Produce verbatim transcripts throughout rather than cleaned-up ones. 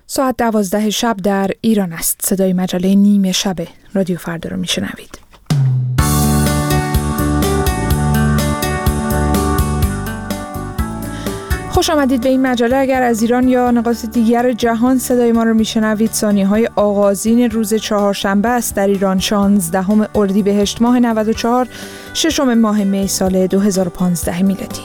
ساعت دوازده شب در ایران است. صدای مجله نیمه شب رادیو فردا رو میشنوید. خوش آمدید به این مجله. اگر از ایران یا نقاط دیگر جهان صدای ما رو میشنوید، ثانیه‌های آغازین روز چهارشنبه است در ایران، شانزدهم اردیبهشت ماه نود و چهار، ششم ماه می سال دو هزار و پانزده میلادی.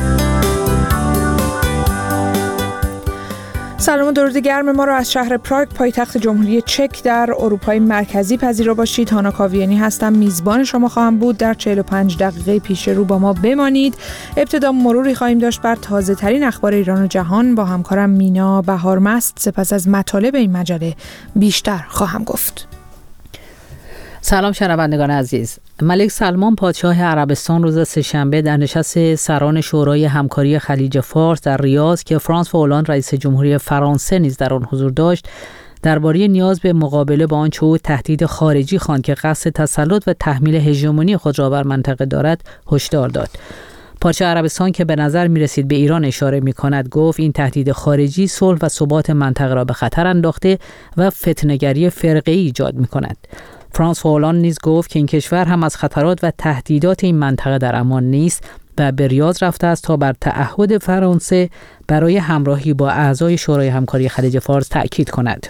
سلام و درود گرم ما رو از شهر پراگ، پایتخت جمهوری چک در اروپای مرکزی پذیرا باشید. هانا کاویانی هستم، میزبان شما خواهم بود. در چهل و پنج دقیقه پیش رو با ما بمانید. ابتدا مروری خواهیم داشت بر تازه ترین اخبار ایران و جهان با همکارم مینا بهارمست. سپس از مطالب این مجله بیشتر خواهم گفت. سلام شنوندگان عزیز. ملک سلمان پادشاه عربستان روز سه‌شنبه در نشست سران شورای همکاری خلیج فارس در ریاض که فرانسوا هولند رئیس جمهوری فرانسه نیز در آن حضور داشت، درباره نیاز به مقابله با آنچه او تهدید خارجی خواند که قصد تسلط و تحمیل هژمونی خود را بر منطقه دارد هشدار داد. پادشاه عربستان که به نظر می رسید به ایران اشاره می کند، گفت این تهدید خارجی صلح و ثبات منطقه را به خطر انداخته و فتنه‌گری فرقه‌ای ایجاد می کند. فرانسوا هولند نیز گفت که این کشور هم از خطرات و تهدیدات این منطقه در امان نیست و به ریاض رفته است تا بر تعهد فرانسه برای همراهی با اعضای شورای همکاری خلیج فارس تأکید کند.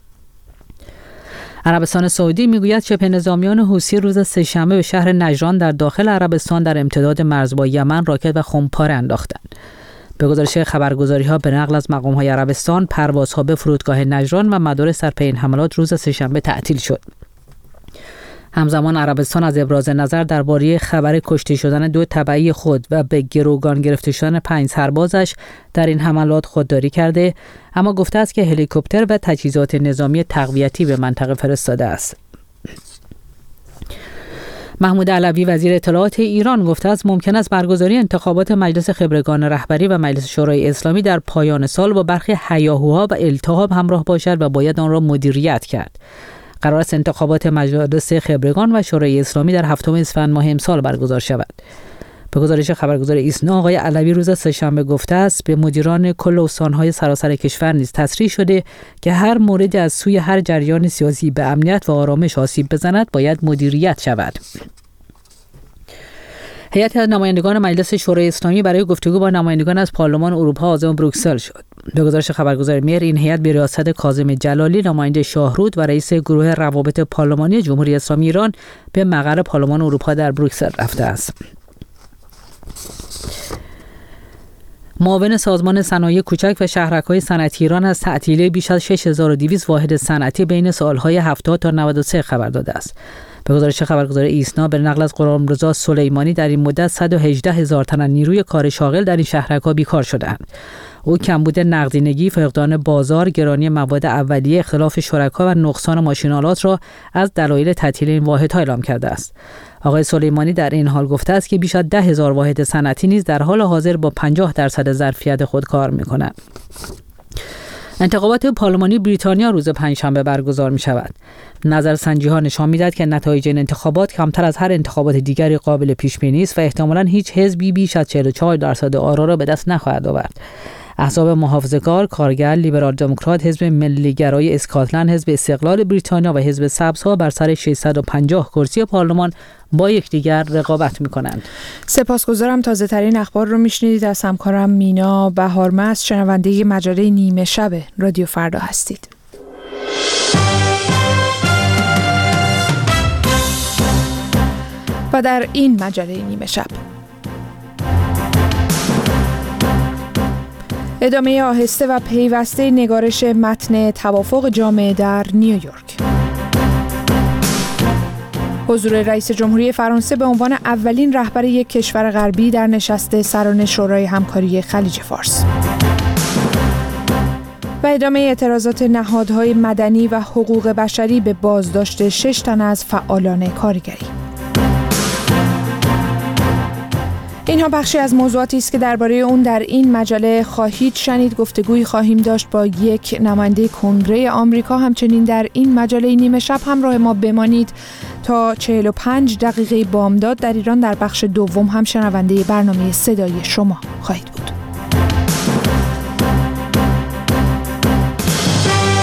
عربستان سعودی میگوید شبه نظامیان حوثی روز سه‌شنبه به شهر نجران در داخل عربستان در امتداد مرز با یمن راکت و خمپاره انداختند. به گزارش خبرگزاری‌ها به نقل از مقام‌های عربستان، پروازها به فرودگاه نجران و مدارس در پی این حملات روز سه‌شنبه تعطیل شد. همزمان عربستان از ابراز نظر درباره خبر کشته شدن دو تبعی خود و به گروگان گرفته شدن پنج سربازش در این حملات خودداری کرده، اما گفته است که هلیکوپتر و تجهیزات نظامی تقویتی به منطقه فرستاده است. محمود علوی وزیر اطلاعات ایران گفته است ممکن است برگزاری انتخابات مجلس خبرگان رهبری و مجلس شورای اسلامی در پایان سال با برخی هیاهوها و التهاب همراه باشد و باید آن را مدیریت کرد. قرار است انتخابات مجلس خبرگان و شورای اسلامی در هفتم اسفند ماه امسال برگزار شود. به گزارش خبرگزار ایسنا، آقای علوی روز سه‌شنبه گفته است به مدیران کل استان‌های سراسر کشور نیز تصریح شده که هر مورد از سوی هر جریان سیاسی به امنیت و آرامش آسیب بزند باید مدیریت شود. هیئت نمایندگان مجلس شورای اسلامی برای گفتگو با نمایندگان از پارلمان اروپا عازم بروکسل شد. به گزارش خبرگزار میر، این هیئت به ریاست کاظم جلالی، نماینده شاهرود و رئیس گروه روابط پارلمانی جمهوری اسلامی ایران به مقر پارلمان اروپا در بروکسل رفته است. معاون سازمان صنایع کوچک و شهرک‌های صنعتی ایران از تعطیلی بیش از شش هزار و دویست واحد صنعتی بین سال‌های هفتاد تا نود و سه خبر داده است. به گزارش خبرگزار ایسنا، به نقل از غلامرضا سلیمانی، در این مدت صد و هجده هزار تن نیروی کار شاغل در این شهرک‌ها بیکار شدند. او کمبود نقدینگی، فقدان بازار، گرانی مواد اولیه، اختلاف شرکا و نقصان ماشین‌آلات را از دلایل تعطیل این واحدها اعلام کرده است. آقای سلیمانی در این حال گفته است که بیش از ده هزار واحد صنعتی نیز در حال حاضر با پنجاه درصد ظرفیت خود کار می‌کنند. انتخابات پارلمانی بریتانیا روز پنجشنبه برگزار می شود. نظرسنجی‌ها نشان می‌دهد که نتایج این انتخابات کمتر از هر انتخابات دیگری قابل پیش بینی است و احتمالاً هیچ حزبی بیش از چهل و چهار درصد آرا را به دست نخواهد آورد. احزاب محافظه‌کار، کارگر، لیبرال دموکرات، حزب ملی‌گرای اسکاتلند، حزب استقلال بریتانیا و حزب سبزها بر سر ششصد و پنجاه کرسی پارلمان با یکدیگر رقابت می‌کنند. سپاسگزارم. تازه ترین اخبار رو میشنیدید از همکارم مینا بهارمست. شنونده مجله نیمه شب رادیو فردا هستید. و در این مجله نیمه شب ادامه آهسته و پیوسته نگارش متن توافق جامع در نیویورک. حضور رئیس جمهوری فرانسه به عنوان اولین رهبر یک کشور غربی در نشست سران شورای همکاری خلیج فارس. و ادامه اعتراضات نهادهای مدنی و حقوق بشری به بازداشت شش تن از فعالان کارگری. اینها بخشی از موضوعاتی است که درباره اون در این مجله خواهید شنید. گفتگویی خواهیم داشت با یک نماینده کنگره آمریکا. همچنین در این مجله نیمه شب همراه ما بمانید تا چهل و پنج دقیقه بامداد. در ایران در بخش دوم هم شنونده برنامه صدای شما خواهید بود.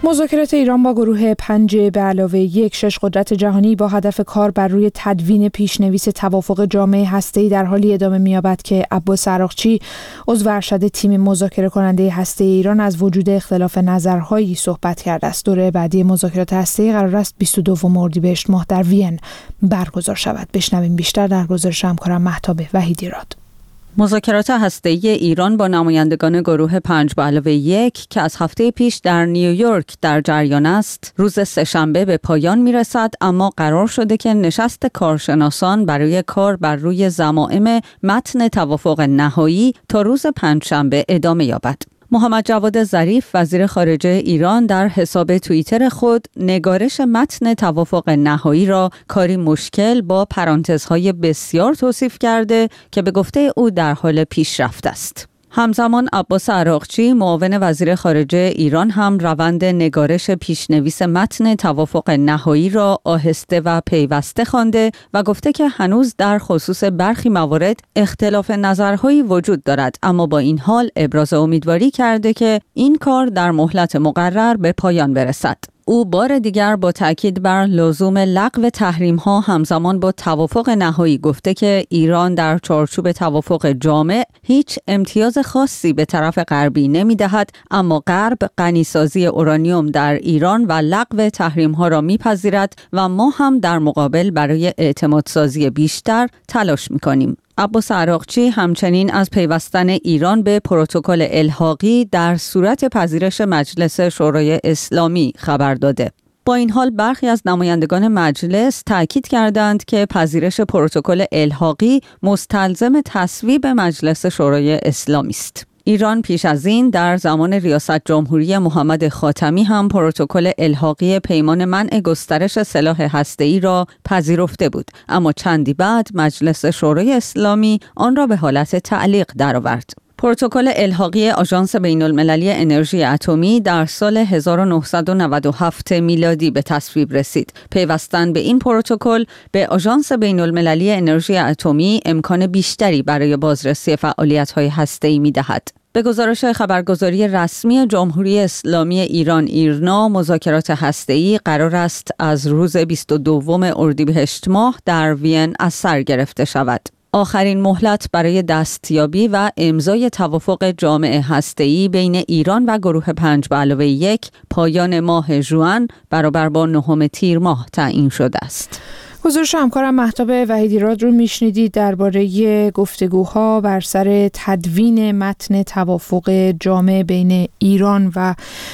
مذاکرات ایران با گروه پنج به علاوه یک شش قدرت جهانی با هدف کار بر روی تدوین پیشنویس توافق جامع هسته‌ای در حالی ادامه می‌یابد که عباس عراقچی عضو ارشد تیم مذاکره کننده هسته ایران از وجود اختلاف نظرهایی صحبت کرده است. دوره بعدی مذاکرات هسته‌ای قرار است بیست و دوم اردیبهشت ماه در وین برگزار شود. بشنویم بیشتر در گزارش همکارم مهتاب وحیدیراد. مذاکرات هسته‌ای ایران با نمایندگان گروه پنج به علاوه یک که از هفته پیش در نیویورک در جریان است، روز سه‌شنبه به پایان می‌رسد، اما قرار شده که نشست کارشناسان برای کار بر روی ضمائم متن توافق نهایی تا روز پنجشنبه ادامه یابد. محمد جواد ظریف وزیر خارجه ایران در حساب توییتر خود نگارش متن توافق نهایی را کاری مشکل با پرانتزهای بسیار توصیف کرده که به گفته او در حال پیشرفت است. همزمان عباس عراقچی معاون وزیر خارجه ایران هم روند نگارش پیشنویس متن توافق نهایی را آهسته و پیوسته خوانده و گفته که هنوز در خصوص برخی موارد اختلاف نظرهایی وجود دارد، اما با این حال ابراز امیدواری کرده که این کار در مهلت مقرر به پایان برسد. او بار دیگر با تاکید بر لزوم لغو تحریم‌ها همزمان با توافق نهایی گفته که ایران در چارچوب توافق جامع هیچ امتیاز خاصی به طرف غربی نمی‌دهد، اما غرب غنیسازی اورانیوم در ایران و لغو تحریم‌ها را می‌پذیرد و ما هم در مقابل برای اعتمادسازی بیشتر تلاش می‌کنیم. عباس عراقچی همچنین از پیوستن ایران به پروتکل الحاقی در صورت پذیرش مجلس شورای اسلامی خبر داده. با این حال برخی از نمایندگان مجلس تاکید کردند که پذیرش پروتکل الحاقی مستلزم تصویب مجلس شورای اسلامی است. ایران پیش از این در زمان ریاست جمهوری محمد خاتمی هم پروتکل الحاقی پیمان منع گسترش سلاح هسته‌ای را پذیرفته بود، اما چندی بعد مجلس شورای اسلامی آن را به حالت تعلیق درآورد. پروتکل الحاقی آژانس بین‌المللی انرژی اتمی در سال هزار و نهصد و نود و هفت میلادی به تصویب رسید. پیوستن به این پروتکل به آژانس بین‌المللی انرژی اتمی امکان بیشتری برای بازرسی فعالیت‌های هسته‌ای می‌دهد. به گزارش خبرگزاری رسمی جمهوری اسلامی ایران ایرنا، مذاکرات هسته‌ای قرار است از روز بیست و دوم اردیبهشت ماه در وین از سر گرفته شود. آخرین مهلت برای دستیابی و امضای توافق جامع هسته‌ای بین ایران و گروه پنج به علاوه یک پایان ماه ژوئن برابر با نهم تیر ماه تعیین شده است. گزارش همکارم مهتاب وحیدیراد رو میشنیدید درباره گفتگوها بر سر تدوین متن توافق جامع بین ایران و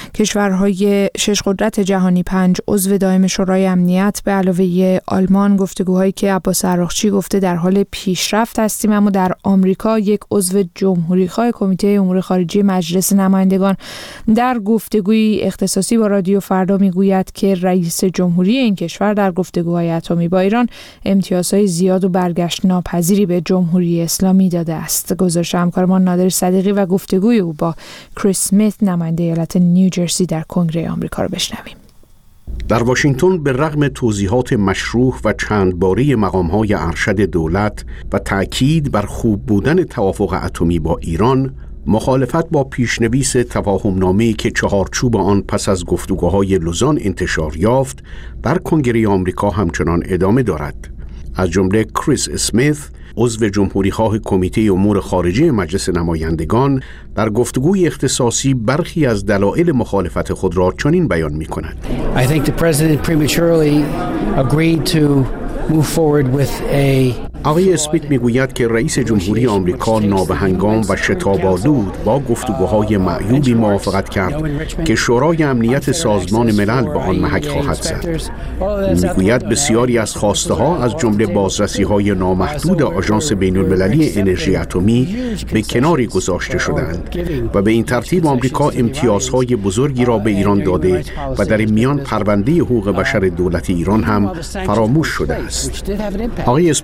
کشورهای شش قدرت جهانی پنج عضو دائم شورای امنیت به علاوه آلمان. گفتگوهایی که عباس عراقچی گفته در حال پیشرفت هستیم، اما در آمریکا یک عضو جمهوری‌خواه کمیته امور خارجه مجلس نمایندگان در گفتگوی اختصاصی با رادیو فردا میگوید که رئیس جمهوری این کشور در گفتگوهای اتمی با ایران امتیازهای زیاد و برگشت ناپذیری به جمهوری اسلامی داده است. گزارش همکارمان نادر صدیقی و گفتگوی او با کریس اسمیت نماینده ایالت نیوجرسی در کنگره آمریکا را بشنویم. در واشنگتن به رغم توضیحات مشروح و چند باره مقام‌های ارشد دولت و تأکید بر خوب بودن توافق اتمی با ایران، مخالفت با پیشنویس تفاهمنامه‌ای که چهارچوب آن پس از گفتگوهای لوزان انتشار یافت در کنگره آمریکا همچنان ادامه دارد. از جمله کریس اسمیت، عضو جمهوری‌خواه کمیته امور خارجه مجلس نمایندگان، در گفتگوی اختصاصی برخی از دلایل مخالفت خود را چنین بیان می‌کند. I think the president prematurely agreed to move forward with a آقای اسمیت میگوید که رئیس جمهوری آمریکا نابهنگام و شتاب‌آلود با گفتگوهای معیوبی موافقت کرد که شورای امنیت سازمان ملل به آن محک خواهد زد. میگوید بسیاری از خواسته ها از جمله بازرسی های نامحدود آژانس بین‌المللی انرژی اتمی به کناری گذاشته شدند و به این ترتیب آمریکا امتیازهای بزرگی را به ایران داده و در این میان پرونده حقوق بشر دولت ایران هم فراموش شده است. آقای اسمیت اضافه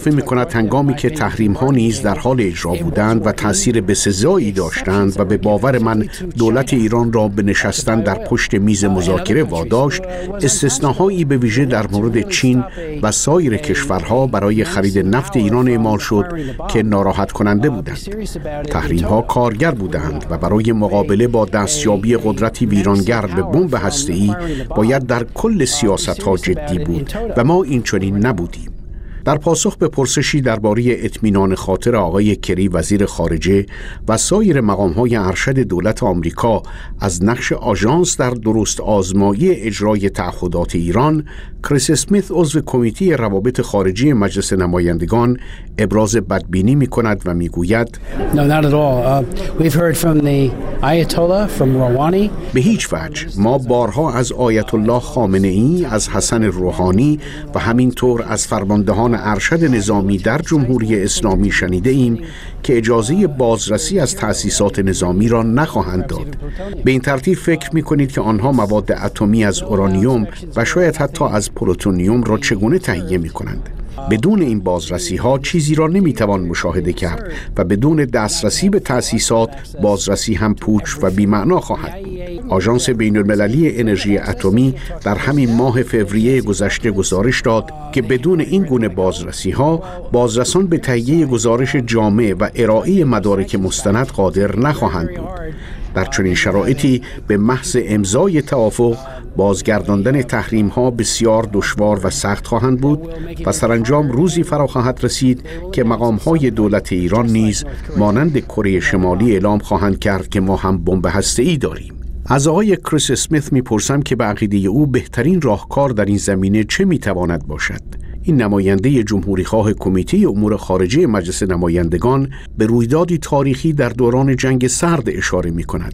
اضافه می‌کند هنگامی که تحریم‌ها نیز در حال اجرا بودند و تأثیر بسزایی داشتند و به باور من دولت ایران را به نشستن در پشت میز مذاکره واداشت، استثناهایی به ویژه در مورد چین و سایر کشورها برای خرید نفت ایران اعمال شد که ناراحت کننده بودند. تحریم‌ها کارگر بودند و برای مقابله با دستیابی قدرتی ویرانگر به بمب هسته‌ای باید در کل سیاست‌ها جدی بود و ما این چنین نبودیم. در پاسخ به پرسشی درباره اطمینان خاطر آقای کری وزیر خارجه و سایر مقام‌های ارشد دولت آمریکا از نقش آژانس در درست آزمایی اجرای تعهدات ایران، کریس اسمیت عضو کمیته روابط خارجی مجلس نمایندگان ابراز بدبینی می‌کند و می‌گوید No, not at all. Uh, we've heard from the Ayatollah from Rouhani. به هیچ وجه. ما بارها از آیت الله خامنه‌ای، از حسن روحانی و همینطور از فرماندهان ارشد نظامی در جمهوری اسلامی شنیده ایم که اجازه بازرسی از تأسیسات نظامی را نخواهند داد. به این ترتیب فکر می‌کنید که آنها مواد اتمی از اورانیوم و شاید حتی از پلوتونیوم را چگونه تهیه می‌کنند؟ بدون این بازرسی ها چیزی را نمیتوان مشاهده کرد و بدون دسترسی به تأسیسات بازرسی هم پوچ و بی‌معنا خواهد بود. آژانس بین‌المللی انرژی اتمی در همین ماه فوریه گذشته گزارش داد که بدون این گونه بازرسی ها بازرسان به تهیه گزارش جامع و ارائه مدارک مستند قادر نخواهند بود. در چنین شرایطی به محض امضای توافق بازگرداندن تحریم ها بسیار دشوار و سخت خواهند بود و سرانجام روزی فرا خواهد رسید که مقام های دولت ایران نیز مانند کره شمالی اعلام خواهند کرد که ما هم بمب هسته‌ای داریم. از آقای کریس اسمیت میپرسم که به عقیده او بهترین راهکار در این زمینه چه میتواند باشد؟ این نماینده جمهوریخواه کمیته امور خارجه مجلس نمایندگان به رویدادی تاریخی در دوران جنگ سرد اشاره می‌کند.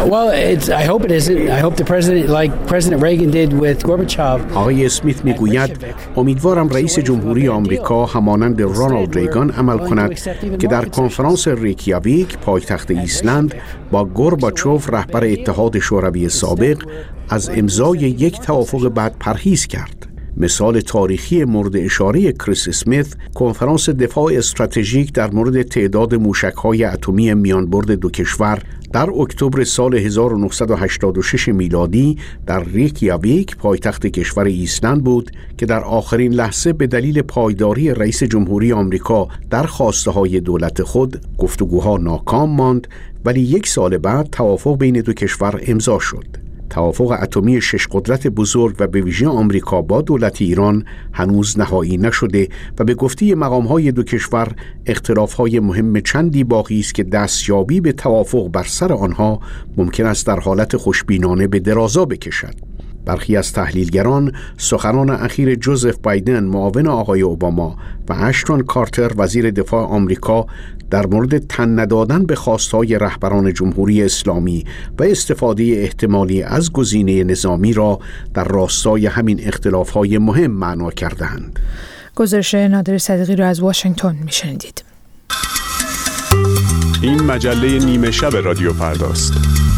آقای اسمیت میگوید امیدوارم رئیس جمهوری آمریکا همانند رونالد ریگان عمل کند که در کنفرانس ریکیاویک پایتخت ایسلند با گورباچوف رهبر اتحاد شوروی سابق از امضای یک توافق بعد پرهیز کرد. مثال تاریخی مورد اشاره کریس اسمیت کنفرانس دفاع استراتژیک در مورد تعداد موشک‌های اتمی میانبرد دو کشور در اکتبر سال هزار و نهصد و هشتاد و شش میلادی در ریکیاویک پایتخت کشور ایسلند بود که در آخرین لحظه به دلیل پایداری رئیس جمهوری آمریکا در خواسته‌های دولت خود گفتگوها ناکام ماند، ولی یک سال بعد توافق بین دو کشور امضا شد. توافق اتمی شش قدرت بزرگ و به ویژه آمریکا با دولت ایران هنوز نهایی نشده و به گفته مقام‌های دو کشور اختلاف‌های مهم چندی باقی است که دستیابی به توافق بر سر آنها ممکن است در حالت خوشبینانه به درازا بکشد. برخی از تحلیلگران سخنان اخیر جوزف بایدن معاون آقای اوباما و اشتون کارتر وزیر دفاع آمریکا در مورد تن ندادن به خواستهای رهبران جمهوری اسلامی و استفاده احتمالی از گزینه نظامی را در راستای همین اختلاف‌های مهم معنا کردند. گزارش نادر صدیقی را از واشنگتن میشنیدید. این مجله نیمه شب رادیو فرداست.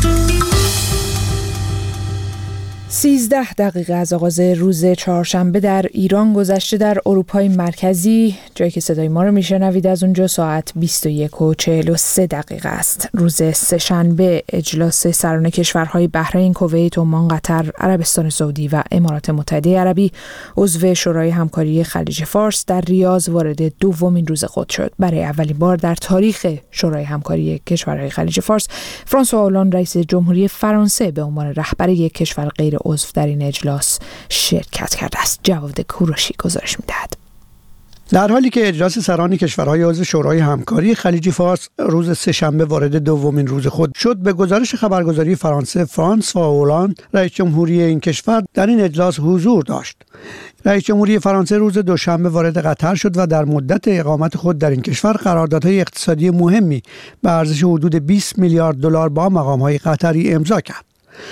سیزده دقیقه از آغاز روز چهارشنبه در ایران گذشته. در اروپای مرکزی جایی که صدای ما رو میشنوید از اونجا ساعت بیست و یک و چهل و سه دقیقه است. روز سه‌شنبه اجلاس سران کشورهای بحرین، کویت، عمان، قطر، عربستان سعودی و امارات متحده عربی عضو شورای همکاری خلیج فارس در ریاض وارد دومین روز خود شد. برای اولین بار در تاریخ شورای همکاری کشورهای خلیج فارس فرانسوا هولند رئیس جمهوری فرانسه به عنوان رهبر یک کشور غیر عضو در این اجلاس شرکت کرده است. جواد کوروشی گزارش می‌دهد. در حالی که اجلاس سران کشورهای عضو شورای همکاری خلیج فارس روز سه‌شنبه وارد دومین روز خود شد، به گزارش خبرگزاری فرانسه فرانسوا هولند رئیس جمهوری این کشور در این اجلاس حضور داشت. رئیس جمهوری فرانسه روز دوشنبه وارد قطر شد و در مدت اقامت خود در این کشور قراردادهای اقتصادی مهمی به ارزش حدود بیست میلیارد دلار با مقام‌های قطری امضا کرد.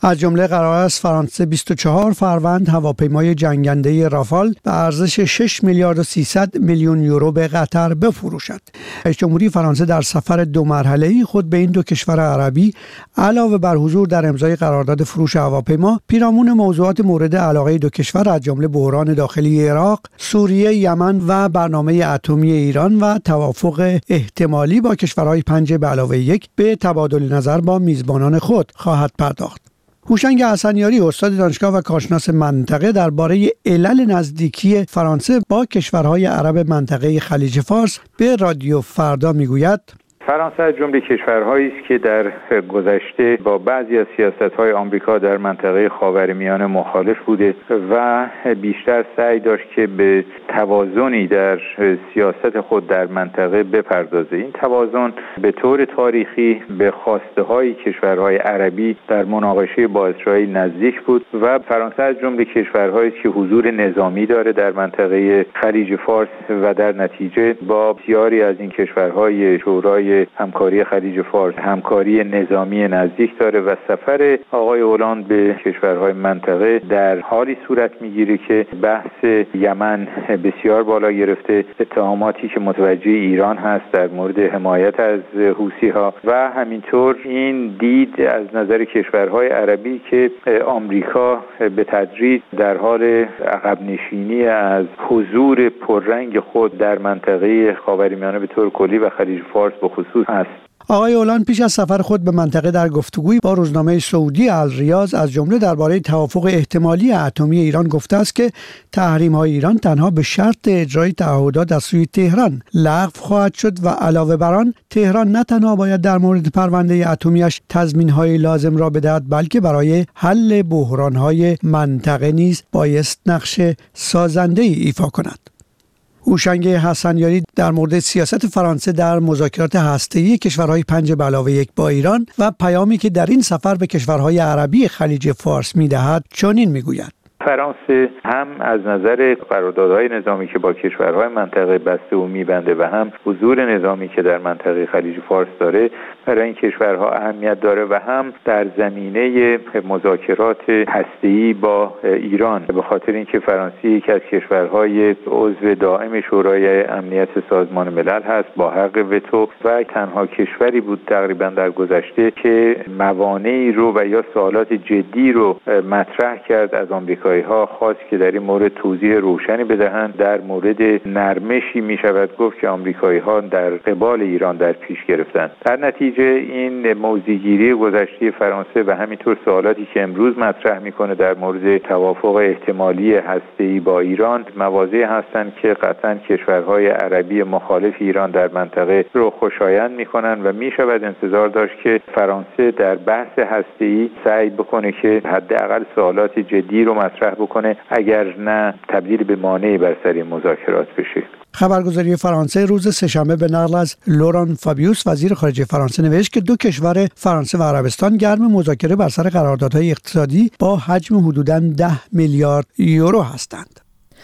از جمله قرار است فرانسه بیست و چهار فروند هواپیمای جنگنده رافال به ارزش شش میلیارد و سیصد میلیون یورو به قطر بفروشد. رئیس جمهوری فرانسه در سفر دو مرحله‌ای خود به این دو کشور عربی علاوه بر حضور در امضای قرارداد فروش هواپیما، پیرامون موضوعات مورد علاقه دو کشور از جمله بحران داخلی عراق، سوریه، یمن و برنامه اتمی ایران و توافق احتمالی با کشورهای پنج به علاوه یک به تبادل نظر با میزبانان خود خواهد پرداخت. هوشنگ حسنیاری، استاد دانشگاه و کارشناس منطقه، درباره علل نزدیکی فرانسه با کشورهای عرب منطقه خلیج فارس به رادیو فردا میگوید: فرانسه از جمله کشورهایی است که در گذشته با بعضی از سیاست‌های آمریکا در منطقه خاورمیانه مخالف بوده و بیشتر سعی داشت که به توازنی در سیاست خود در منطقه بپردازه. این توازن به طور تاریخی به خواسته‌های کشورهای عربی در مناقشه با اسرائیل نزدیک بود و فرانسه از جمله کشورهایی است که حضور نظامی داره در منطقه خلیج فارس و در نتیجه با بسیاری از این کشورهای شورای همکاری خلیج فارس همکاری نظامی نزدیک داره و سفر آقای اولاند به کشورهای منطقه در حالی صورت میگیره که بحث یمن بسیار بالا گرفته، اتهاماتی که متوجه ایران هست در مورد حمایت از حوثی ها و همینطور این دید از نظر کشورهای عربی که آمریکا به تدریج در حال عقب نشینی از حضور پررنگ خود در منطقه خاورمیانه به طور کلی و خلیج فارس به خصوص هست. آقای اولان پیش از سفر خود به منطقه در گفتگویی با روزنامه سعودی الریاض از جمله درباره توافق احتمالی اتمی ایران گفته است که تحریم‌های ایران تنها به شرط اجرای تعهدات از سوی تهران لغو خواهد شد و علاوه بر آن تهران نه تنها باید در مورد پرونده اتمیش تضمین‌های لازم را بدهد بلکه برای حل بحران‌های منطقه نیز بایست نقش سازنده‌ای ایفا کند. هوشنگ حسنیاری در مورد سیاست فرانسه در مذاکرات هسته‌ای کشورهای پنج به علاوه یک با ایران و پیامی که در این سفر به کشورهای عربی خلیج فارس می‌دهد چنین می‌گوید: فرانسه هم از نظر قراردادهای نظامی که با کشورهای منطقه بسته و میبنده و هم حضور نظامی که در منطقه خلیج فارس داره برای این کشورها اهمیت داره و هم در زمینه مذاکرات هسته‌ای با ایران، به خاطر اینکه فرانسه یکی از کشورهای عضو دائم شورای امنیت سازمان ملل هست با حق وتو و تنها کشوری بود تقریبا در گذشته که موانعی رو و یا سوالات جدی رو مطرح کرد از آمریکا ها خواست که در این مورد توضیح روشنی بدهند. در مورد نرمشی می شود گفت که آمریکایی ها در قبال ایران در پیش گرفتند. در نتیجه این موضع‌گیری گذشته فرانسه و همینطور سوالاتی که امروز مطرح میکنه در مورد توافق احتمالی هسته‌ای با ایران مواضعی هستند که قطعا کشورهای عربی مخالف ایران در منطقه رو خوشایند میکنن و می شود انتظار داشت که فرانسه در بحث هسته‌ای سعی بکنه که حداقل سوالات جدی رو مطرح بکنه، اگر نه تبدیل به مانعی بر سر مذاکرات بشه. خبرگزاری فرانسه روز سه‌شنبه به نقل از لوران فابیوس وزیر خارجه فرانسه نوشت که دو کشور فرانسه و عربستان گرم مذاکره بر سر قراردادهای اقتصادی با حجم حدوداً ده میلیارد یورو هستند.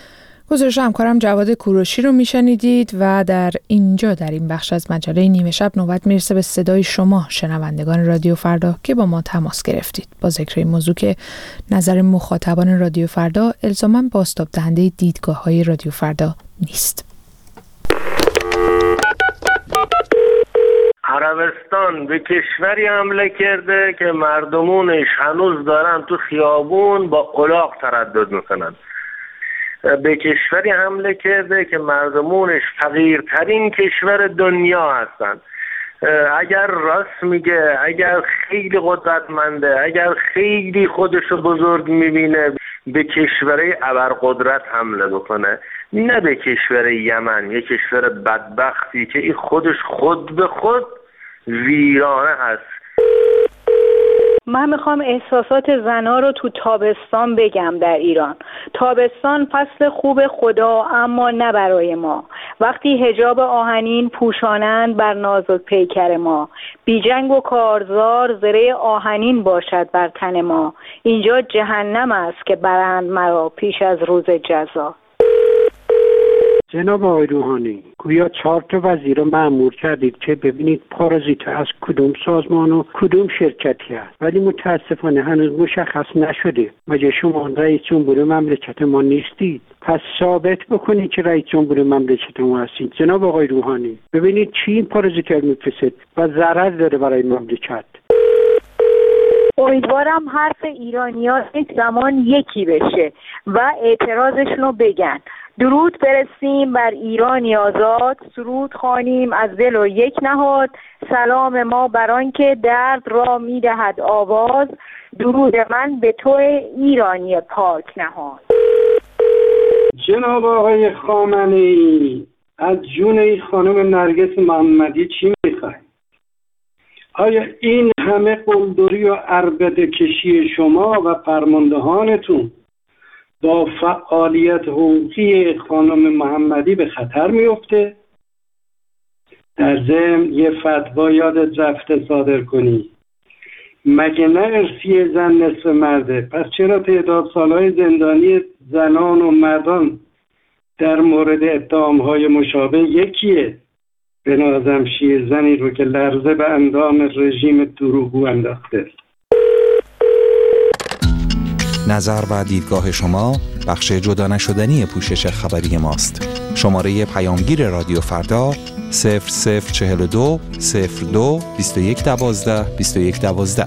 گزارش همکارم جواد کوروشی رو میشنیدید و در اینجا در این بخش از مجله نیمه شب نوبت میرسه به صدای شما شنوندگان رادیو فردا که با ما تماس گرفتید. با ذکر این موضوع که نظر مخاطبان رادیو فردا الزاماً بازتاب دهنده دیدگاه‌های رادیو فردا نیست. عربستان به کشوری حمله کرده که مردمونش هنوز دارن تو خیابون با الاغ تردد میکنن. به کشوری حمله کرده که مردمونش فقیرترین کشور دنیا هستن. اگر راست میگه، اگر خیلی قدرتمنده، اگر خیلی خودشو بزرگ میبینه، به کشوری ابرقدرت حمله بکنه، نه به کشور یمن، یک کشور بدبختی که این خودش خود به خود ویرانه هست. من میخوام احساسات زنا رو تو تابستان بگم. در ایران تابستان فصل خوب خدا، اما نه برای ما. وقتی حجاب آهنین پوشانند بر ناز و پیکر ما، بی جنگ و کارزار زره آهنین باشد بر تن ما. اینجا جهنم است که برند مرا پیش از روز جزا. جناب آقای روحانی، گویا چهار تا وزیر رو مأمور کردید که ببینید پارازیت از کدوم سازمان و کدوم شرکتی هست، ولی متاسفانه هنوز مشخص نشده. مگه شما رئیس جمهور مملکت ما نیستید؟ پس ثابت بکنید که رئیس جمهور مملکت ما هستید. جناب آقای روحانی، ببینید چی این پارازیت میفرسته و ضرر داره برای مملکت. امیدوارم حرف ایرانی‌ها زمان یکی بشه و اعتراضشون رو بگن. درود برسیم بر ایرانی آزاد، سرود خوانیم از دل و یک نهاد، سلام ما بر آن که درد را میدهد آواز، درود من به تو ایرانی پاک نهاد. جناب آقای خامنه‌ای، از جون این خانم نرگس محمدی چی میخوای؟ آیا این همه قلدری و عربده کشی شما و فرماندهانتون با فعالیت حقوقی خانم محمدی به خطر میفته؟ در ضمن یه فتوا یادت رفته صادر کنی. مگه نه ارثی زن نصف مرده؟ پس چرا تعداد سالهای زندانی زنان و مردان در مورد اتهامهای مشابه یکیه؟ به نازم شیر زنی رو که لرزه به اندام رژیم دروغگو انداخته. نظر و دیدگاه شما بخش جدا نشدنی پوشش خبری ماست. شماره پیامگیر رادیو فردا صفر صفر چهل و دو صفر دو بیست و یک دوازده بیست و یک دوازده.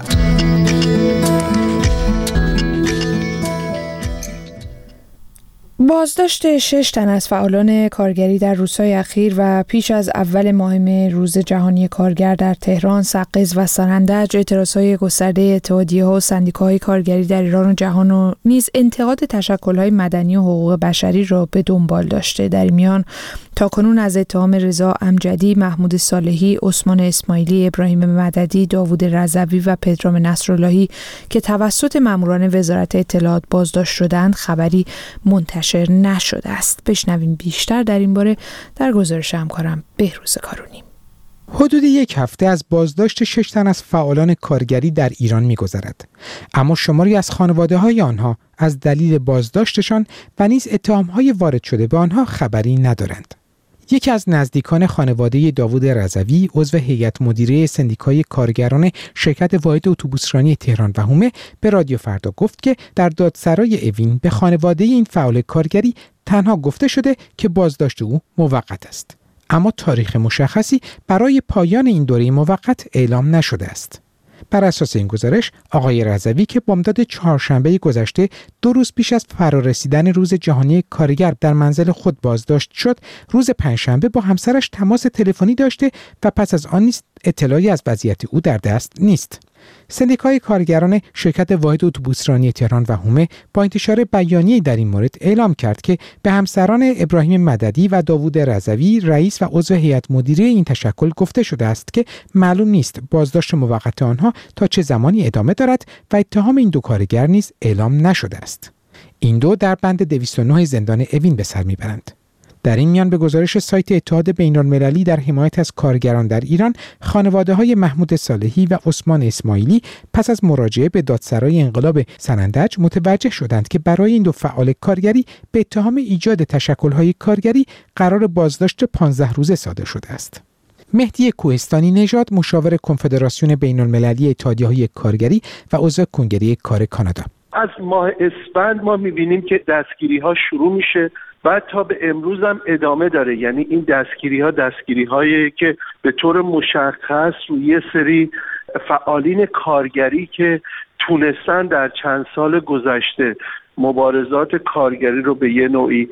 بازداشت شش تن از فعالان کارگری در روزهای اخیر و پیش از اول مهم روز جهانی کارگر در تهران، سقز و سرندج، اعتراضهای گسترده اتحادیه‌ها و سندیکاهای کارگری در ایران و جهان و نیز انتقاد تشکل‌های مدنی و حقوق بشری را به دنبال داشته. در میان تاکنون از اتهام رضا امجدی، محمود صالحی، عثمان اسماعیلی، ابراهیم مددی، داوود رضوی و پدرام نصراللهی که توسط ماموران وزارت اطلاعات بازداشت شدند خبری منتشر نشده است. بشنویم بیشتر در این باره در گزارش همکارم بهروز کارونی. حدود یک هفته از بازداشت شش تن از فعالان کارگری در ایران می‌گذرد، اما شماری از خانواده‌های آنها از دلیل بازداشتشان و نیز اتهام‌های وارد شده به آنها خبری ندارند. یکی از نزدیکان خانواده داوود رضوی، عضو هیئت مدیره سندیکای کارگران شرکت واحد اتوبوسرانی تهران و حومه، به رادیو فردا گفت که در دادسرای اوین به خانواده این فعال کارگری تنها گفته شده که بازداشت او موقت است، اما تاریخ مشخصی برای پایان این دوره موقت اعلام نشده است. بر اساس این گزارش، آقای رضوی که بامداد چهارشنبه گذشته دو روز پیش از فرارسیدن روز جهانی کارگر در منزل خود بازداشت شد، روز پنجشنبه با همسرش تماس تلفنی داشته و پس از آن نیز اطلاعی از وضعیت او در دست نیست. سندیکای کارگران شرکت واحد اتوبوسرانی تهران و حومه با انتشار بیانیه‌ای در این مورد اعلام کرد که به همسران ابراهیم مددی و داوود رضوی، رئیس و عضو هیئت مدیره این تشکل گفته شده است که معلوم نیست بازداشت موقت آنها تا چه زمانی ادامه دارد و اتهام این دو کارگر نیز اعلام نشده است. این دو در بند دویست و نه زندان اوین به سر میبرند. در این میان به گزارش سایت اتحاد بین‌المللی در حمایت از کارگران در ایران، خانواده‌های محمود صالحی و عثمان اسماعیلی پس از مراجعه به دادسرای انقلاب سنندج متوجه شدند که برای این دو فعال کارگری به اتهام ایجاد تشکل‌های کارگری قرار بازداشت پانزده روزه صادر شده است. مهدی کوهستانی نژاد، مشاور کنفدراسیون بین‌المللی اتحادیه‌های کارگری و عضو کنگره کار کانادا: از ماه اسفند ما می‌بینیم که دستگیری‌ها شروع میشه و تا به امروز هم ادامه داره. یعنی این دستگیری ها دستگیری هایی که به طور مشخص روی یه سری فعالین کارگری که تونستن در چند سال گذشته مبارزات کارگری رو به یه نوعی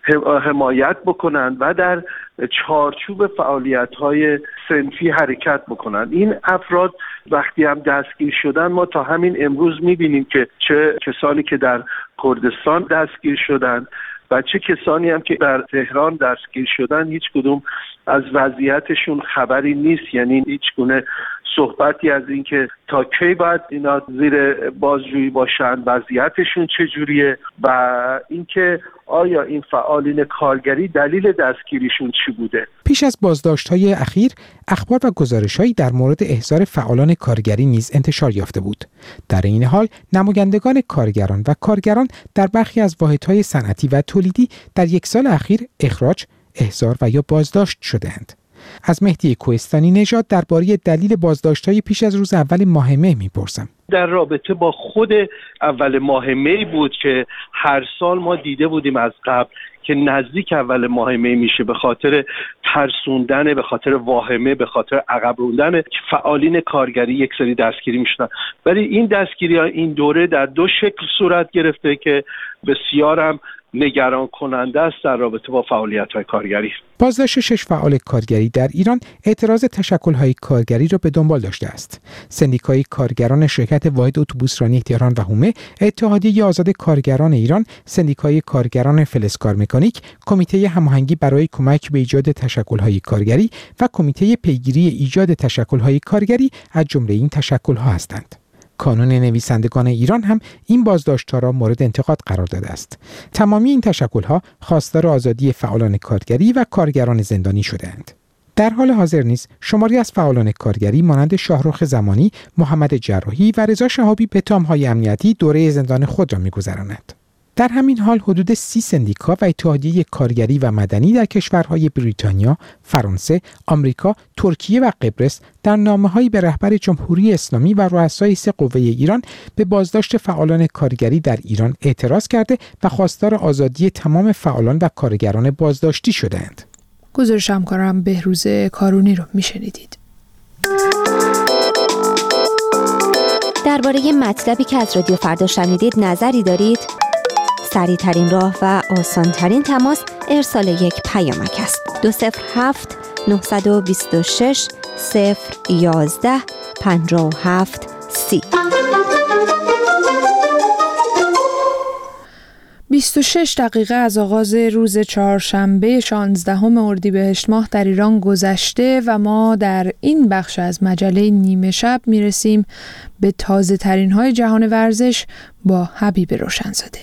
حمایت بکنن و در چارچوب فعالیت‌های صنفی حرکت بکنن. این افراد وقتی هم دستگیر شدن، ما تا همین امروز می‌بینیم که چه کسانی که در کردستان دستگیر شدن و چه کسانی هم که در تهران دستگیر شدن هیچ کدوم از وضعیتشون خبری نیست. یعنی هیچ گونه صحبتی از این که تا کی باید اینا زیر بازجویی باشن، وضعیتشون چجوریه و اینکه آیا این فعالین کارگری دلیل دستگیریشون چی بوده. پیش از بازداشت‌های اخیر، اخبار و گزارش‌هایی در مورد احضار فعالان کارگری نیز انتشار یافته بود. در این حال، نمایندگان کارگران و کارگران در برخی از واحدهای صنعتی و تولیدی در یک سال اخیر اخراج، احضار و یا بازداشت شدند. از مهدی کوهستانی نژاد درباره دلیل بازداشت‌های پیش از روز اول ماه مه می‌پرسم. در رابطه با خود اول ماه می بود که هر سال ما دیده بودیم از قبل که نزدیک اول ماه می میشه به خاطر ترسوندن، به خاطر واهمه، به خاطر عقب روندن فعالین کارگری یک سری دستگیری میشدن. ولی این دستگیری ها این دوره در دو شکل صورت گرفته که بسیار هم نگران کننده است در رابطه با فعالیت‌های کارگری. بازداشت شش فعال کارگری در ایران اعتراض تشکل‌های کارگری را به دنبال داشته است. سندیکای کارگران شرکت واحد اتوبوسرانی تهران و حومه، اتحادیه آزاد کارگران ایران، سندیکای کارگران فلزکار مکانیک، کمیته هماهنگی برای کمک به ایجاد تشکل‌های کارگری و کمیته پیگیری ایجاد تشکل‌های کارگری از جمله این تشکل‌ها هستند. کانون نویسندگان ایران هم این بازداشت‌ها را مورد انتقاد قرار داده است. تمامی این تشکل‌ها خواستار آزادی فعالان کارگری و کارگران زندانی شده‌اند. در حال حاضر نیز شماری از فعالان کارگری مانند شاهرخ زمانی، محمد جراحی و رضا شهابی به تهم‌های امنیتی دوره زندان خود را می‌گذرانند. در همین حال حدود سی سندیکا و اتحادیه کارگری و مدنی در کشورهای بریتانیا، فرانسه، آمریکا، ترکیه و قبرس در نامه‌هایی به رهبر جمهوری اسلامی و رؤسای سه قوه ایران به بازداشت فعالان کارگری در ایران اعتراض کرده و خواستار آزادی تمام فعالان و کارگران بازداشتی شده‌اند. گزارش همکارم بهروز کارونی رو میشنیدید. درباره مطلبی که از رادیو فردا شنیدید نظری دارید؟ سریع ترین راه و آسان ترین تماس ارسال یک پیامک است. دو صفر هفت نه دو شش صفر یازده پنجاه و هفت سی. بیست و شش دقیقه از آغاز روز چهارشنبه شانزدهم اردیبهشت ماه در ایران گذشته و ما در این بخش از مجله نیمه شب میرسیم به تازه ترین های جهان ورزش با حبیب روشنزاده.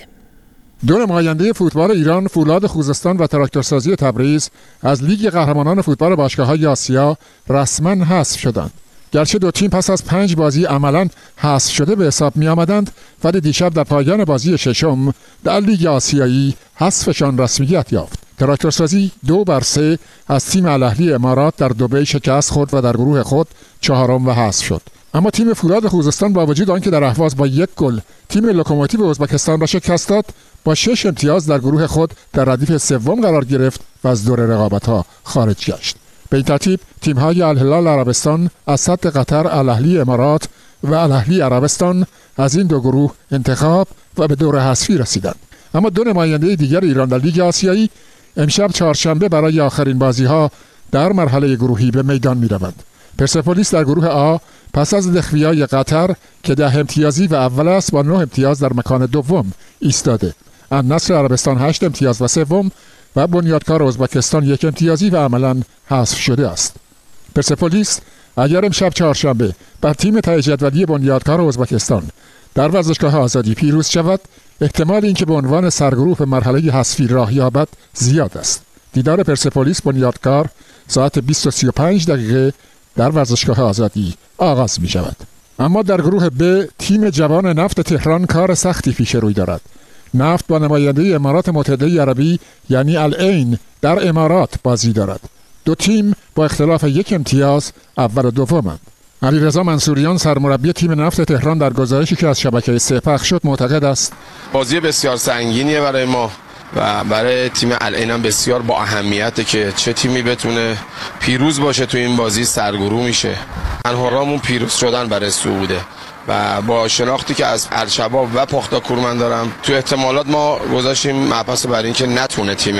دو نماینده فوتبال ایران، فولاد خوزستان و تراکتورسازی تبریز از لیگ قهرمانان فوتبال باشگاه‌های آسیا رسما حذف شدند. گرچه دو تیم پس از پنج بازی عملاً حذف شده به حساب می آمدند، ولی دیشب در پایان بازی ششم در لیگ آسیایی حذفشان رسمیت یافت. تراکتورسازی دو بر سه از تیم الاهلی امارات در دبی شکست خورد و در گروه خود چهارم و حذف شد. اما تیم فولاد خوزستان با وجود آنکه در اهواز با یک گل تیم لوکوموتیو ازبکستان را شکست داد، با شش امتیاز در گروه خود در ردیف سوم قرار گرفت و از دور رقابت‌ها خارج گشت. به این ترتیب تیم‌های الهلال عربستان، اسد قطر، الاهلی امارات و الاهلی عربستان از این دو گروه انتخاب و به دور حذفی رسیدند. اما دو نماینده دیگر ایران در لیگ آسیایی امشب چهارشنبه برای آخرین بازی‌ها در مرحله گروهی به میدان می‌روند. پرسپولیس در گروه آ پس از دخویای قطر که ده امتیازی و اول است با نه امتیاز در مکان دوم ایستاده. النصر عربستان هشت امتیاز و سوم و بنیادکار ازبکستان یک امتیازی و عملاً حذف شده است. پرسپولیس اگر امشب چهارشنبه بر تیم ته جدولی بنیادکار ازبکستان در ورزشگاه آزادی پیروز شود، احتمال اینکه به عنوان سرگروه مرحله حذفی راه یابد زیاد است. دیدار پرسپولیس بنیادکار ساعت بیست و سی و پنج دقیقه در ورزشگاه آزادی آغاز می شود. اما در گروه ب تیم جوان نفت تهران کار سختی پیش روی دارد. نفت با نماینده امارات متحده عربی یعنی العین در امارات بازی دارد. دو تیم با اختلاف یک امتیاز اول و دومند. علیرضا منصوریان سرمربی تیم نفت تهران در گزارشی که از شبکه سه پخش شد معتقد است بازی بسیار سنگینیه برای ما و برای تیم العین هم بسیار با اهمیته که چه تیمی بتونه پیروز باشه تو این بازی سرگروه میشه. تنها راهمون پیروز شدن برای صعوده و با شناختی که از الشباب و پاختاکور من دارم تو احتمالات ما گذاشتیم مبحث بر این که نتونه تیم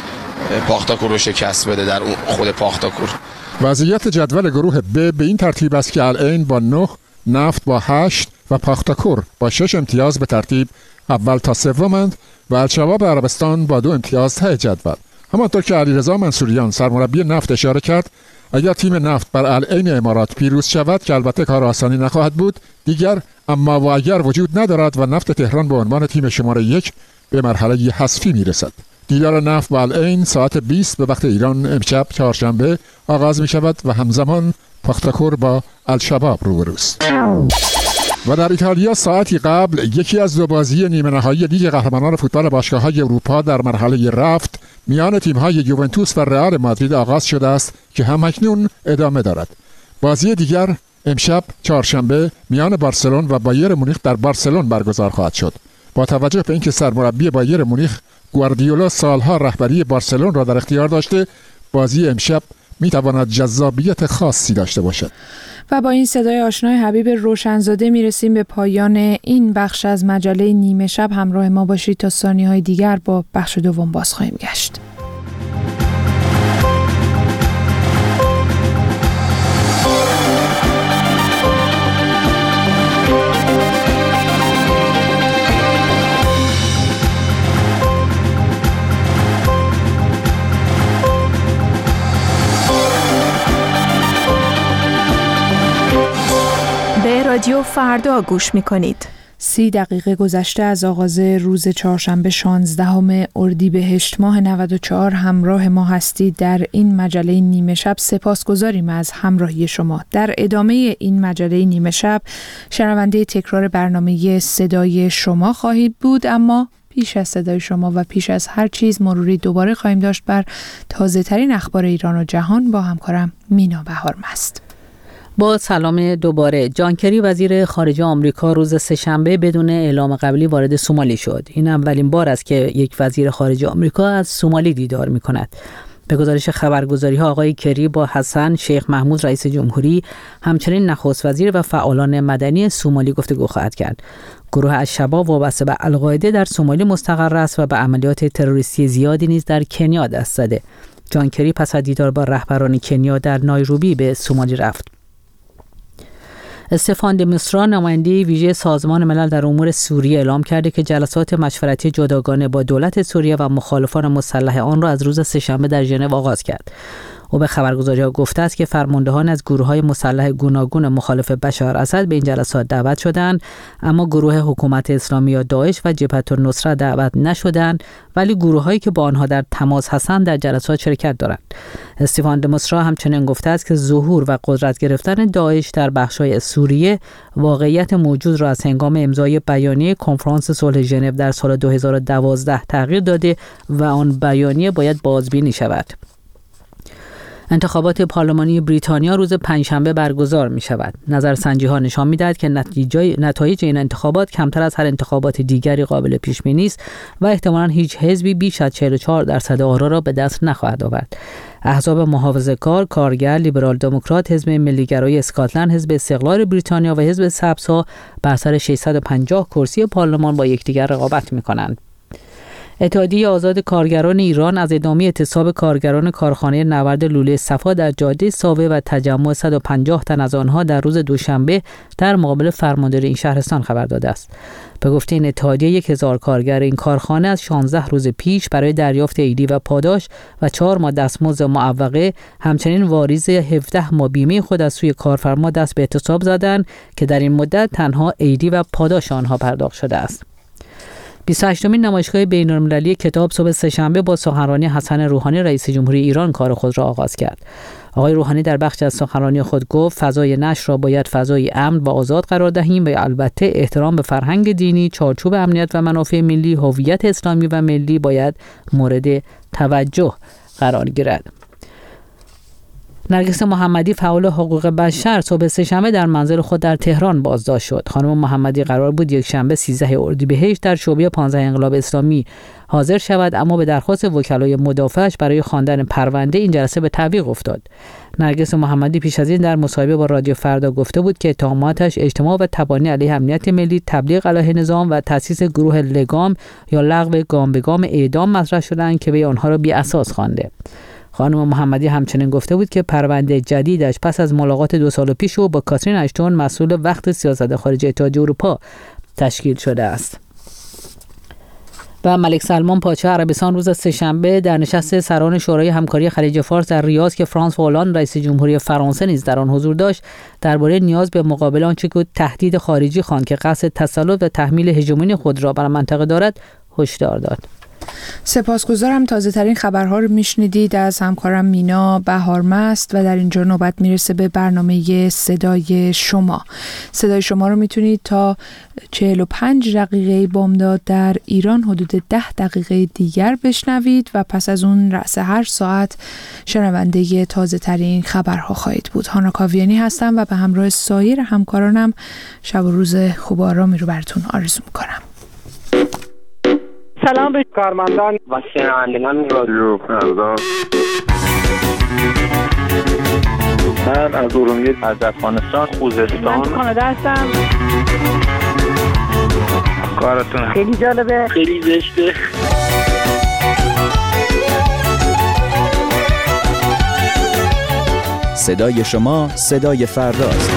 پاختاکور رو شکست بده در خود پاختاکور. وضعیت جدول گروه ب به این ترتیب است که العین با نه، نفت با هشت و پاختاکور با شش امتیاز به ترتیب اول تا سومند و الشباب عربستان با دو امتیاز ته جدول. همانطور که علیرضا منصوریان سرمربی نفت اشاره کرد، اگر تیم نفت بر العین امارات پیروز شود که البته کار آسانی نخواهد بود، دیگر اما و اگر وجود ندارد و نفت تهران به عنوان تیم شماره یک به مرحله حذفی میرسد. دیدار نفت با العین ساعت بیست به وقت ایران امشب چهارشنبه آغاز می شود و همزمان پاختاکور با الشباب روبروست. و در ایتالیا ساعتی قبل یکی از دو بازی نیمه نهایی لیگ قهرمانان فوتبال باشگاه‌های اروپا در مرحله رفت میان تیم‌های یوونتوس و رئال مادرید آغاز شده است که همکنون ادامه دارد. بازی دیگر امشب چهارشنبه میان بارسلون و بایر مونیخ در بارسلون برگزار خواهد شد. با توجه به اینکه سرمربی بایر مونیخ گواردیولا سالها رهبری بارسلون را در اختیار داشته، بازی امشب میتواند جذابیت خاصی داشته باشد. و با این صدای آشنای حبیب روشنزاده میرسیم به پایان این بخش از مجله نیمه شب. همراه ما باشید تا ثانیه‌های دیگر با بخش دوم باز خواهیم گشت. رادیو فردا گوش می‌کنید. سی دقیقه گذشته از آغاز روز چهارشنبه شانزدهم اردیبهشت ماه نود و چهار همراه ما هستید در این مجله نیمه شب. سپاسگزاریم از همراهی شما. در ادامه این مجله نیمه شب شنونده تکرار برنامه صدای شما خواهید بود، اما پیش از صدای شما و پیش از هر چیز مروری دوباره خواهیم داشت بر تازه ترین اخبار ایران و جهان با همکارم مینا بهارمست. با سلام دوباره. جان کری وزیر خارجه آمریکا روز سه‌شنبه بدون اعلام قبلی وارد سومالی شد. این اولین بار است که یک وزیر خارجه آمریکا از سومالی دیدار می‌کند. به گزارش خبرگزاری‌ها آقای کری با حسن شیخ محمود رئیس جمهوری، همچنین نخست وزیر و فعالان مدنی سومالی گفتگو خواهد کرد. گروه الشباب وابسته به القاعده در سومالی مستقر است و به عملیات تروریستی زیادی نیز در کنیا دست زده. جان کری پس از دیدار با رهبران کنیا در نایروبی به سومالی رفت. استفان د میسترا نماینده ویژه سازمان ملل در امور سوریه اعلام کرده که جلسات مشورتی جداگانه با دولت سوریه و مخالفان مسلح آن را از روز سه‌شنبه در ژنو آغاز کرد. او به خبرگزاری‌ها گفته است که فرماندهان از گروه‌های مسلح گوناگون مخالف بشار اسد به این جلسات دعوت شدند، اما گروه حکومت اسلامی یا داعش و جبهة النصره دعوت نشدند، ولی گروه‌هایی که با آنها در تماس هستند در جلسات شرکت دارند. استفان د میسترا همچنین گفته است که ظهور و قدرت گرفتن داعش در بخش‌های سوریه واقعیت موجود را از هنگام امضای بیانیه کنفرانس صلح ژنو در سال دو هزار و دوازده تغییر داده و آن بیانیه باید بازبینی شود. انتخابات پارلمانی بریتانیا روز پنجشنبه برگزار می شود. نظرسنجی‌ها نشان می‌دهد که نتیجه نتایج این انتخابات کمتر از هر انتخابات دیگری قابل پیش بینی است و احتمالاً هیچ حزبی بیش از چهل و چهار درصد آرا را به دست نخواهد آورد. احزاب محافظه‌کار، کارگر، لیبرال دموکرات، حزب ملی‌گرای اسکاتلند، حزب استقلال بریتانیا و حزب سبزها بر سر ششصد و پنجاه کرسی پارلمان با یکدیگر رقابت می‌کنند. اتحادیه آزاد کارگران ایران از ادامه اعتصاب کارگران کارخانه نورد لوله صفا در جاده ساوه و تجمع صد و پنجاه تن از آنها در روز دوشنبه در مقابل فرمانداری این شهرستان خبر داده است. به گفته این اتحادیه یک هزار کارگر این کارخانه از شانزده روز پیش برای دریافت عیدی و پاداش و چهار ماه دستمزد معوقه، همچنین واریز هفده ماه بیمه خود از سوی کارفرما دست به اعتصاب زدند که در این مدت تنها عیدی و پاداش آنها پرداخت شده است. بیست و هشتمین نمایشگاه بین‌المللی کتاب صبح سه‌شنبه با سخنرانی حسن روحانی رئیس جمهوری ایران کار خود را آغاز کرد. آقای روحانی در بخش از سخنرانی خود گفت فضای نشر را باید فضای امن و آزاد قرار دهیم و البته احترام به فرهنگ دینی، چارچوب امنیت و منافع ملی، هویت اسلامی و ملی باید مورد توجه قرار گیرد. نرگس محمدی فعال حقوق بشر صبح سه‌شنبه در منزل خود در تهران بازداشت شد. خانم محمدی قرار بود یک شنبه سیزده اردیبهشت در شعبه پانزده انقلاب اسلامی حاضر شود، اما به درخواست وکلای مدافعش برای خواندن پرونده این جلسه به تعویق افتاد. نرگس محمدی پیش از این در مصاحبه با رادیو فردا گفته بود که اتهاماتش اجتماع و تبانی علیه امنیت ملی، تبلیغ علیه نظام و تأسیس گروه لگام یا لغو گام به گام اعدام مطرح شدند که به آنها را بی اساس خوانده. خانم محمدی همچنین گفته بود که پرونده جدیدش پس از ملاقات دو سال پیش او با کاترین اشتون مسئول وقت سیاست خارجی اتحادیه اروپا تشکیل شده است. و ملک سلمان پادشاه عربستان روز سه‌شنبه در نشست سران شورای همکاری خلیج فارس در ریاض که فرانس هولاند رئیس جمهوری فرانسه نیز در آن حضور داشت، درباره نیاز به مقابله آنچه که تهدید خارجی خواند که قصد تسلط و تحمیل هژمونی خود را بر منطقه دارد هشدار داد. سپاسگزارم. تازه ترین خبرها رو میشنیدید از همکارم مینا بهارمست و در اینجا نوبت میرسه به برنامه صدای شما. صدای شما رو میتونید تا چهل و پنج دقیقه بامداد در ایران حدود ده دقیقه دیگر بشنوید و پس از اون رأس هر ساعت شنونده تازه ترین خبرها خواهید بود. هانا کاویانی هستم و به همراه سایر همکارانم شب و روز خوب و آرامی رو براتون آرزو میکنم. سلام به کارمندان و شنوندگان رادیو فردا. من از ارومیه از افغانستان خوزستان من کانادا هستم. کارتون خیلی جالبه، خیلی زشته. صدای شما صدای فرداست.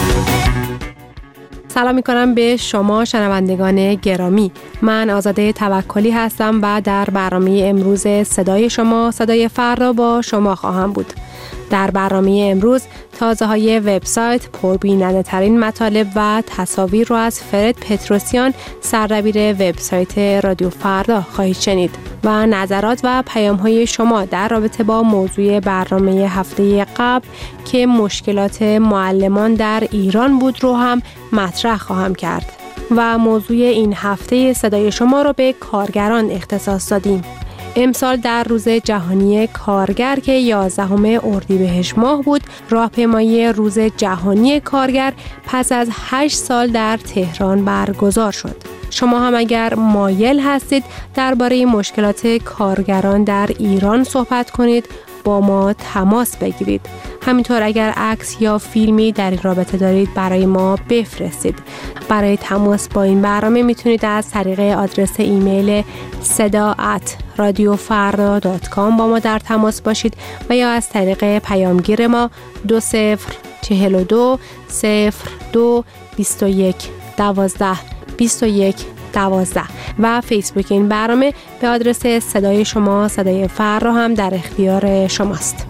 سلام میکنم به شما شنوندگان گرامی. من آزاده توکلی هستم و در برنامه امروز صدای شما صدای فردا با شما خواهم بود. در برنامه امروز تازه های وبسایت، پربیننده ترین مطالب و تصاویر رو از فرد پتروسیان، سردبیر وبسایت رادیو فردا خواهید شنید و نظرات و پیام های شما در رابطه با موضوع برنامه هفته قبل که مشکلات معلمان در ایران بود رو هم مطرح خواهم کرد و موضوع این هفته صدای شما رو به کارگران اختصاص دادیم. امسال در روز جهانی کارگر که یازدهم اردیبهشت ماه بود، راهپیمایی روز جهانی کارگر پس از هشت سال در تهران برگزار شد. شما هم اگر مایل هستید درباره مشکلات کارگران در ایران صحبت کنید، با ما تماس بگیرید. همینطور اگر عکس یا فیلمی در این رابطه دارید برای ما بفرستید. برای تماس با این برنامه میتونید از طریق آدرس ایمیل صدا ات رادیو فردا دات کام با ما در تماس باشید و یا از طریق پیامگیر ما دو صفر چهل و دو صفر دو بیست و یک دوازده بیست و یک دوازده و فیسبوک این برنامه به آدرس صدای شما صدای فردا هم در اختیار شماست.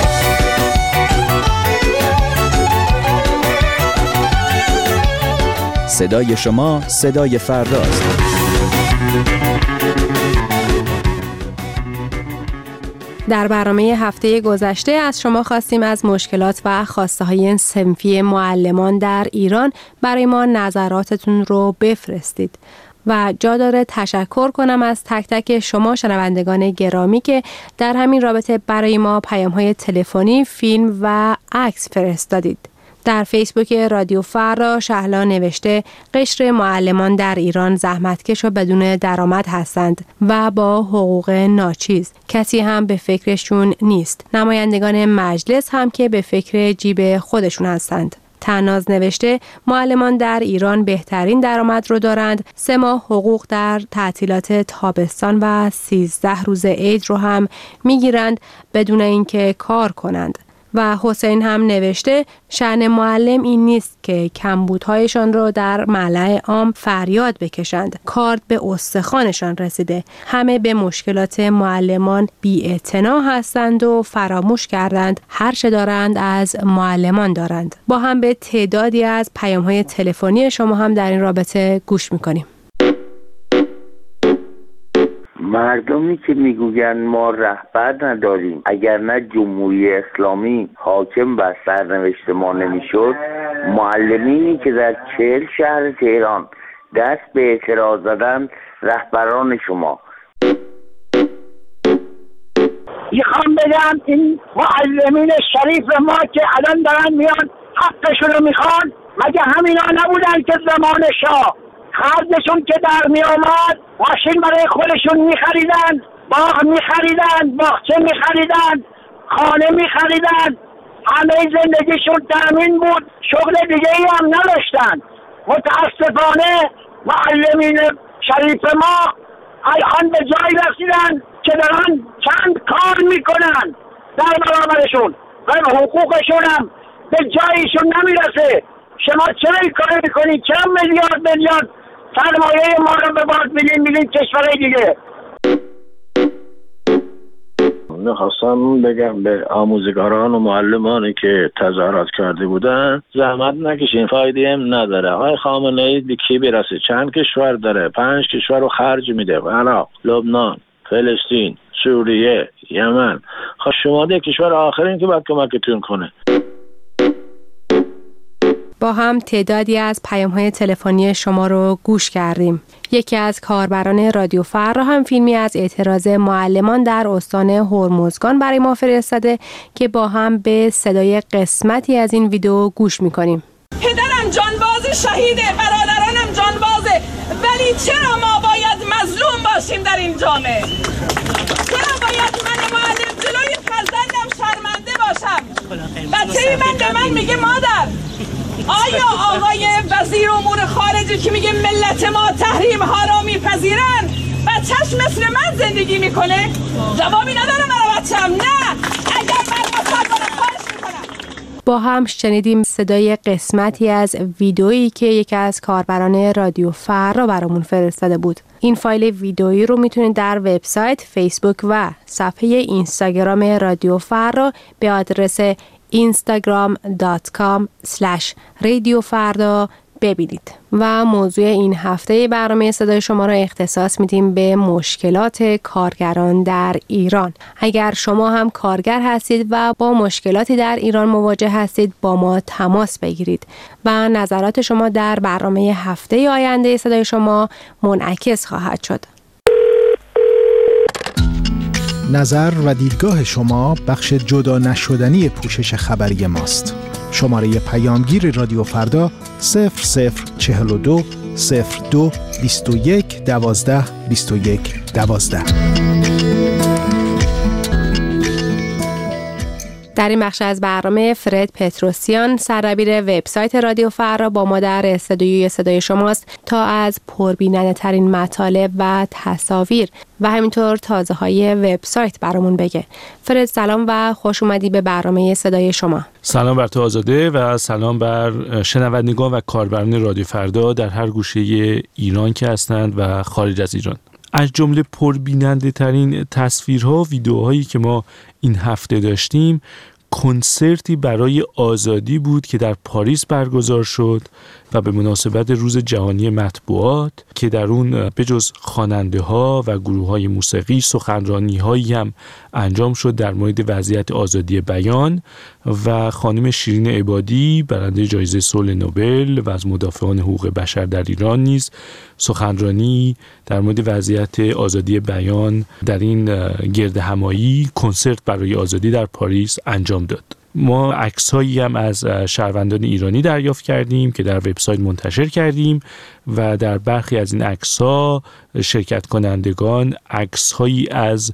صدای شما صدای فرداست. در برنامه هفته گذشته از شما خواستیم از مشکلات و خواسته های صنفی معلمان در ایران برای ما نظراتتون رو بفرستید و جا داره تشکر کنم از تک تک شما شنوندگان گرامی که در همین رابطه برای ما پیام‌های تلفنی، فیلم و عکس فرستادید. در فیسبوک رادیو فردا شهلا نوشته قشر معلمان در ایران زحمتکش و بدون درآمد هستند و با حقوق ناچیز. کسی هم به فکرشون نیست. نمایندگان مجلس هم که به فکر جیب خودشون هستند. تناز نوشته معلمان در ایران بهترین درآمد رو دارند. سه ماه حقوق در تعطیلات تابستان و سیزده روز عید رو هم میگیرند بدون اینکه کار کنند. و حسین هم نوشته شأن معلم این نیست که کمبودهایشان رو در ملأ عام فریاد بکشند. کارد به استخوانشان رسیده. همه به مشکلات معلمان بی‌اعتنا هستند و فراموش کردند هر چه دارند از معلمان دارند. با هم به تعدادی از پیام‌های تلفنی شما هم در این رابطه گوش می‌کنیم. مردمی که میگویند ما رهبر نداریم، اگر نه جمهوری اسلامی حاکم بر سرنوشت ما نمیشد، معلمینی که در چهل شهر تهران دست به اعتراض زدند رهبران شما. میخوام بگم این معلمین شریف ما که الان دارن میان حقشون رو میخوان، مگه همینا نبودن که زمان شاه خرجشون که در می آمد ماشین برای خودشون می خریدن، باغ می خریدن، باغچه می خریدن، خانه می خریدن، همه زندگیشون تامین بود، شغل دیگه ای هم نداشتن. متاسفانه معلمین شریف ما الان به جایی رسیدن که دارن چند کار میکنن در برابرشون و حقوقشون هم به جایشون نمیرسه. شما چرا این کار میکنید؟ چرا میلیارد میلیارد سرمایه ما رو به باد میدین میدین کشورهای دیگه؟ میخواستم بگم به آموزگاران و معلمانی که تظاهرات کرده بودن زحمت نکشین، فایده هم نداره. آقای خامنه‌ای به کی برسه؟ چند کشور داره؟ پنج کشور رو خرج میده. حالا لبنان، فلسطین، سوریه، یمن. خب شما ده کشور آخرین که باید کمکتون کنه. با هم تعدادی از پیام‌های تلفنی شما رو گوش کردیم. یکی از کاربران رادیو فردا هم فیلمی از اعتراض معلمان در استان هرمزگان برای ما فرستاده که با هم به صدای قسمتی از این ویدیو گوش می‌کنیم. پدرم جانباز شهیده، برادرانم جانبازه، ولی چرا ما باید مظلوم باشیم در این جامعه؟ چرا باید من معلم جلوی فرزندم شرمنده باشم؟ بچه من به من میگه مادر، آیا آقای وزیر امور خارجه که میگه ملت ما تحریم ها را میپذیرن بچهش مثل من زندگی میکنه؟ جوابی نداره برای بچه‌م. نه، اگر من بخواد برای خارج میکنم. با هم شنیدیم صدای قسمتی از ویدئویی که یکی از کاربران رادیو فردا برامون فرستاده بود. این فایل ویدئویی رو میتونید در وبسایت، فیسبوک و صفحه اینستاگرام رادیو فردا به آدرس اینستاگرام دات کام اسلش رادیو فردا ببینید. و موضوع این هفته برنامه صدای شما را اختصاص میدیم به مشکلات کارگران در ایران. اگر شما هم کارگر هستید و با مشکلاتی در ایران مواجه هستید با ما تماس بگیرید و نظرات شما در برنامه هفته آینده صدای شما منعکس خواهد شد. نظر و دیدگاه شما بخش جدا نشدنی پوشش خبری ماست. شماره پیامگیر رادیو فردا صفر صفر چهل و دو صفر دو بیست و یک دوازده بیست و یک دوازده. در این بخش از برنامه فرد پتروسیان سردبیر وبسایت رادیو فردا با ما در استودیوی صدای شماست تا از پربیننده ترین مطالب و تصاویر و همینطور تازه های وبسایت برامون بگه. فرد سلام و خوش اومدی به برنامه صدای شما. سلام بر تو آزاده و سلام بر شنوندگان و کاربران رادیو فردا در هر گوشه ایران که هستند و خارج از ایران. از جمله پربیننده ترین تصویرها و ویدیوهایی که ما این هفته داشتیم کنسرتی برای آزادی بود که در پاریس برگزار شد و به مناسبت روز جهانی مطبوعات که در اون بجز خواننده ها و گروه های موسیقی سخنرانی هایی هم انجام شد در مورد وضعیت آزادی بیان و خانم شیرین عبادی برنده جایزه صلح نوبل و از مدافعان حقوق بشر در ایران نیز سخنرانی در مورد وضعیت آزادی بیان در این گردهمایی کنسرت برای آزادی در پاریس انجام داد. ما عکس‌هایی هم از شهروندان ایرانی دریافت کردیم که در وبسایت منتشر کردیم و در برخی از این عکس‌ها شرکت کنندگان عکس‌هایی از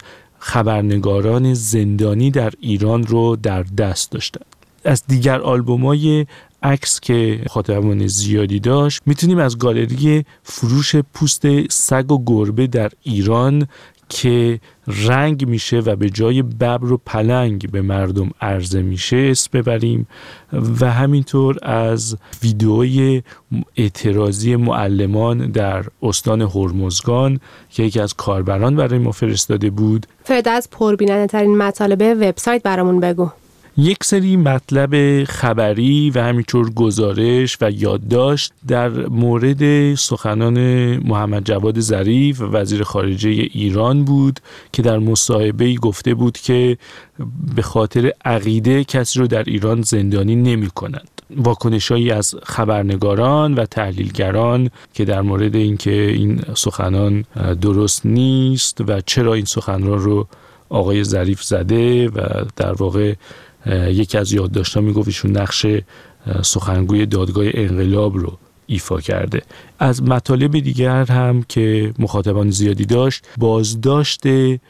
خبرنگاران زندانی در ایران رو در دست داشتند. از دیگر آلبوم‌های عکس که مخاطبان زیادی داشت میتونیم از گالری فروش پوست سگ و گربه در ایران که رنگ میشه و به جای ببر و پلنگ به مردم عرضه میشه اسم ببریم و همینطور از ویدئوی اعتراضی معلمان در استان هرمزگان که یکی از کاربران برای ما فرستاده بود. فرد از پربیننده ترین مطالب وبسایت برامون بگو. یک سری مطلب خبری و همینطور گزارش و یادداشت در مورد سخنان محمد جواد ظریف وزیر خارجه ایران بود که در مصاحبه‌ای گفته بود که به خاطر عقیده کسی رو در ایران زندانی نمی‌کنند. واکنش‌هایی از خبرنگاران و تحلیلگران که در مورد اینکه این سخنان درست نیست و چرا این سخنان رو آقای ظریف زده و در واقع یکی از یادداشت‌ها میگفت ایشون نقش سخنگوی دادگاه انقلاب رو ایفا کرده. از مطالب دیگر هم که مخاطبان زیادی داشت بازداشت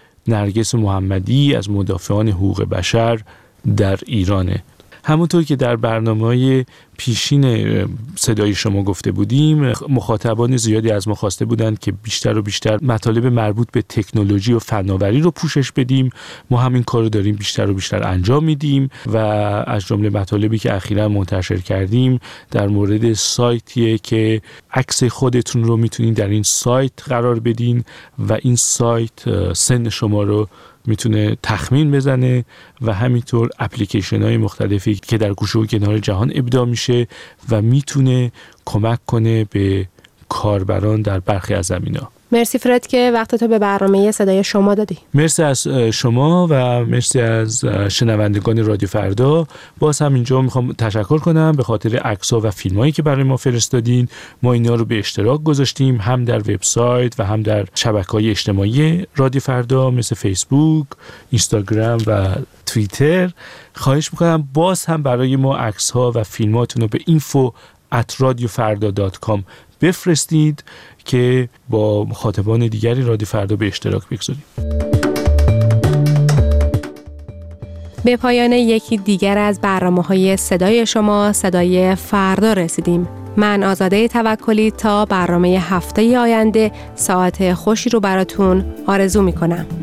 نرگس محمدی از مدافعان حقوق بشر در ایرانه. همونطور که در برنامه‌های پیشین صدای شما گفته بودیم مخاطبان زیادی از ما خواسته بودند که بیشتر و بیشتر مطالب مربوط به تکنولوژی و فناوری رو پوشش بدیم. ما همین کار رو داریم بیشتر و بیشتر انجام میدیم و از جمله مطالبی که اخیراً منتشر کردیم در مورد سایتیه که عکس خودتون رو میتونید در این سایت قرار بدین و این سایت سن شما رو میتونه تخمین بزنه و همینطور اپلیکیشن های مختلفی که در گوشه و کنار جهان ابداع میشه و میتونه کمک کنه به کاربران در برخی از زمینه‌ها. مرسی فرد که وقتتو به برنامه صدای شما دادی. مرسی از شما و مرسی از شنوندگان رادیو فردا. باز هم اینجا میخوام تشکر کنم به خاطر عکس‌ها و فیلمایی که برای ما فرستادین. ما اینا رو به اشتراک گذاشتیم هم در وبسایت و هم در شبکه‌های اجتماعی رادیو فردا مثل فیسبوک، اینستاگرام و توییتر. خواهش میکنم باز هم برای ما عکس‌ها و فیلماتون رو به info at radiofarda dot com بفرستید که با مخاطبان دیگری رادیو فردا به اشتراک بگذاریم. به پایان یکی دیگر از برنامه‌های صدای شما، صدای فردا رسیدیم. من آزاده توکلی تا برنامه هفته آینده ساعت خوشی رو براتون آرزو می‌کنم.